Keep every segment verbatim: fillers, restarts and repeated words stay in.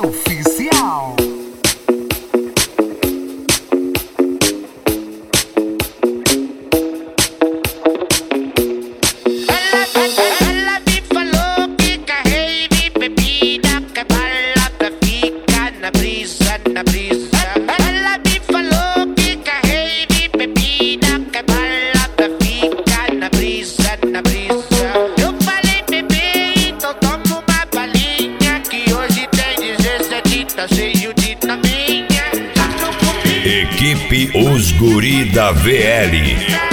oficial. Ela me falou que carrei de bebida, que bala pra ficar na brisa, na brisa. Ela me falou que carrei de bebida, que bala pra ficar na brisa, na brisa. Eu falei, bebê, então toma uma balinha, que hoje tem dezessete, tá cheio de taminha. Equipe Os Guri da V L.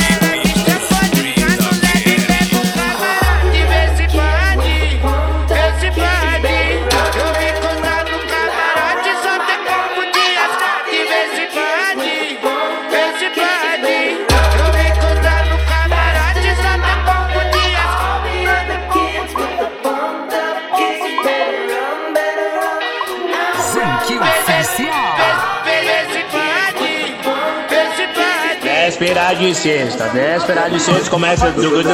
Véspera de sexta, véspera de sexta, começa...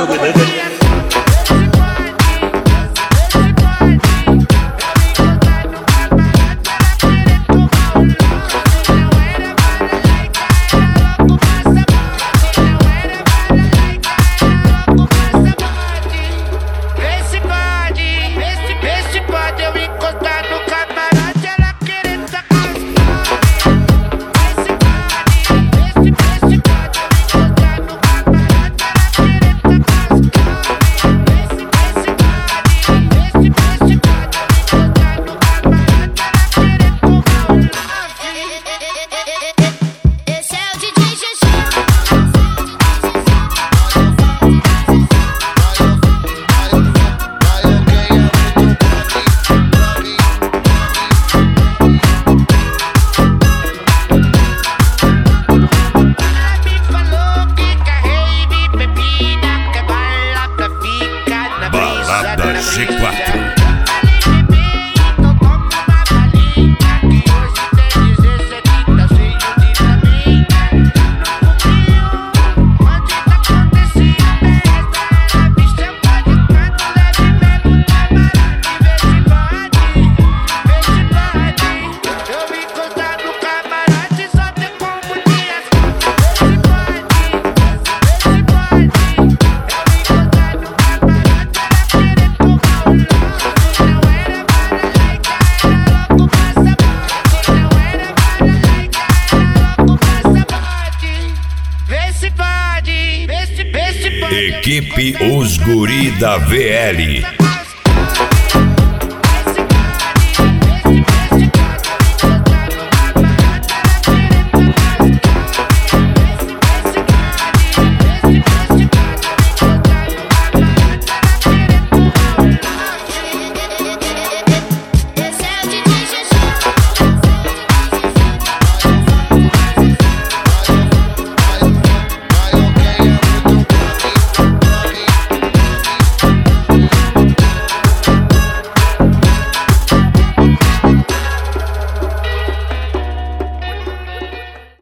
Balada G quatro. Equipe Os Guri da V L.